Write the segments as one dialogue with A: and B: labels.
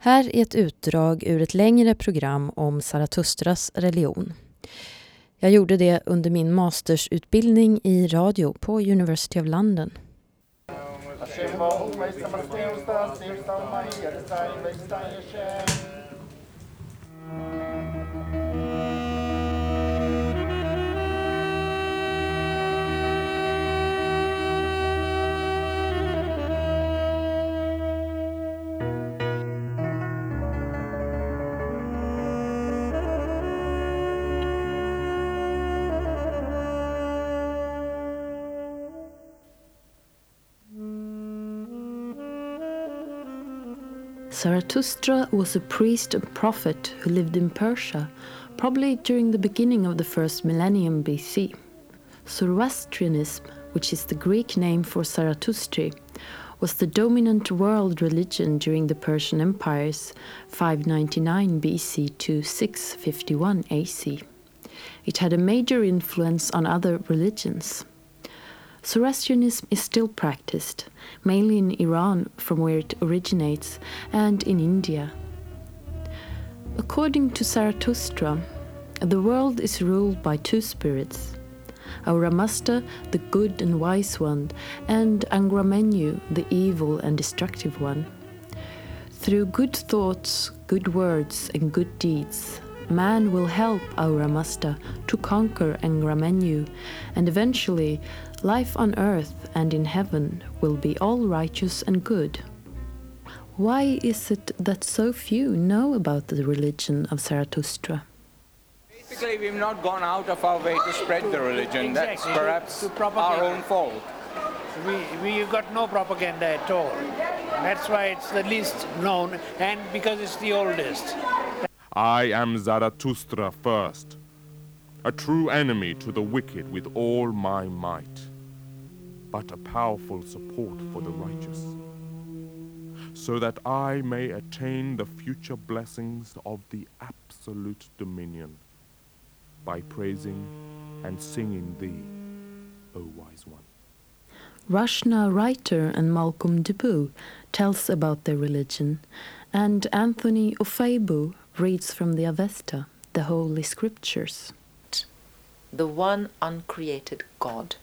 A: Här är ett utdrag ur ett längre program om Zaratustras religion. Jag gjorde det under min mastersutbildning i radio på University of London. Zarathustra was a priest and prophet who lived in Persia, probably during the beginning of the first millennium BC. Zoroastrianism, which is the Greek name for Zarathustra, was the dominant world religion during the Persian Empire's 599 BC to 651 AC. It had a major influence on other religions. Zoroastrianism is still practiced, mainly in Iran, from where it originates, and in India. According to Zarathustra, the world is ruled by two spirits, Ahura Mazda, the good and wise one, and Angramenyu, the evil and destructive one. Through good thoughts, good words, and good deeds, man will help Ahura Mazda to conquer Angramenyu, and eventually life on earth and in heaven will be all righteous and good. Why is it that so few know about the religion of Zarathustra?
B: Basically, we've not gone out of our way to spread the religion. That's perhaps our own fault.
C: We've got no propaganda at all. That's why it's the least known, and because it's the oldest.
D: I am Zarathustra first, a true enemy to the wicked with all my might, but a powerful support for the righteous, so that I may attain the future blessings of the absolute dominion by praising and singing thee, O wise one.
A: Rashna Reiter and Malcolm Dubu tells about their religion, and Anthony Ofeibu reads from the Avesta, the Holy Scriptures.
E: The one uncreated God,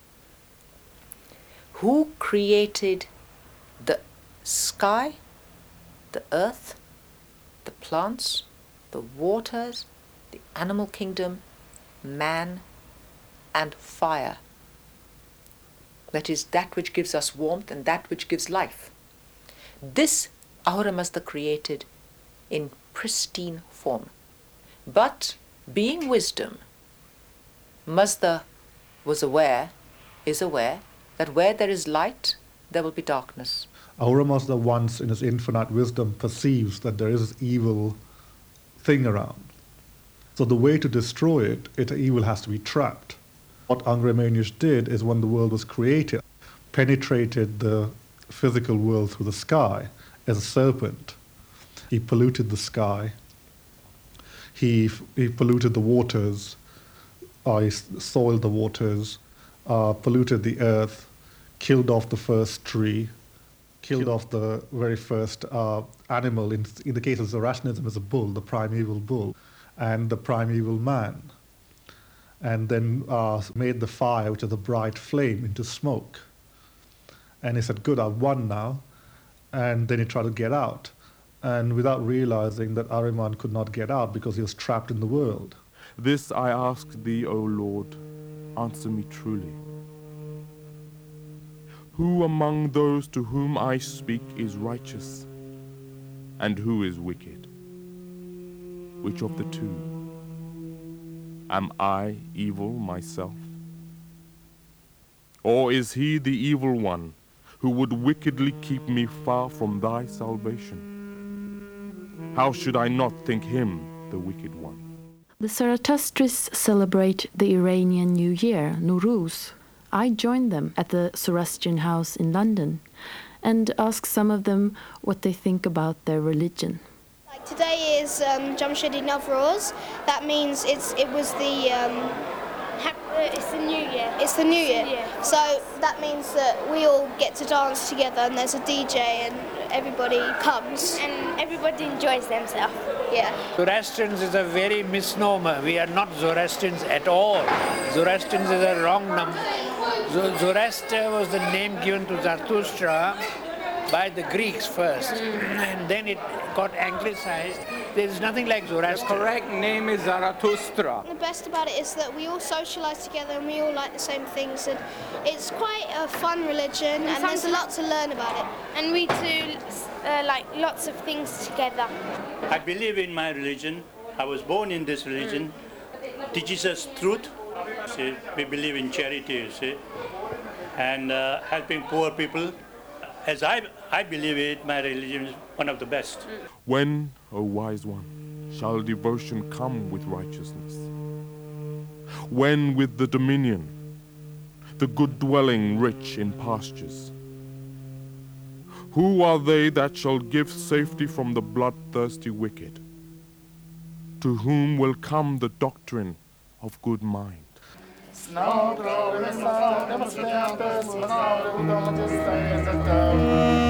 E: who created the sky, the earth, the plants, the waters, the animal kingdom, man, and fire. That is that which gives us warmth and that which gives life. This Ahura Mazda created in pristine form. But being wisdom, Mazda is aware that where there is light, there will be darkness.
F: Ahura Mazda once in his infinite wisdom perceives that there is this evil thing around. So the way to destroy it, evil has to be trapped. What Angramenyu did is when the world was created, penetrated the physical world through the sky as a serpent. He polluted the sky. He polluted the waters. He soiled the waters, polluted the earth, killed off the first tree, killed off the very first animal. In the case of Zoroastrianism, is a bull, the primeval bull, and the primeval man. And then made the fire, which is a bright flame, into smoke. And he said, good, I've won now. And then he tried to get out. And without realizing that Ahriman could not get out because he was trapped in the world.
D: This I ask thee, O Lord, answer me truly. Who among those to whom I speak is righteous, and who is wicked? Which of the two? Am I evil myself? Or is he the evil one who would wickedly keep me far from thy salvation? How should I not think him the wicked one?
A: The Zarathustris celebrate the Iranian New Year, Nowruz. I joined them at the Zoroastrian house in London and asked some of them what they think about their religion.
G: Today is Jamshedi Nowruz. That means it's the New Year. It's the New Year. So that means that we all get to dance together, and there's a DJ, and everybody comes.
H: And everybody enjoys themselves.
G: Yeah.
C: Zoroastrians is a very misnomer. We are not Zoroastrians at all. Zoroastrians is a wrong number. Zoroaster was the name given to Zarathustra by the Greeks first, and then it got anglicized. There is nothing like Zoroaster.
B: The correct name is Zarathustra.
G: The best about it is that we all socialise together and we all like the same things, and it's quite a fun religion and there's a lot to learn about it.
H: And we do like lots of things together.
I: I believe in my religion. I was born in this religion. Teaches us truth. See, we believe in charity, you see, and helping poor people. As I believe it, my religion is one of the best.
D: When, O wise one, shall devotion come with righteousness? When with the dominion, the good dwelling rich in pastures? Who are they that shall give safety from the bloodthirsty wicked? To whom will come the doctrine of good mind?
J: Snow, glory, sun, never stay on this,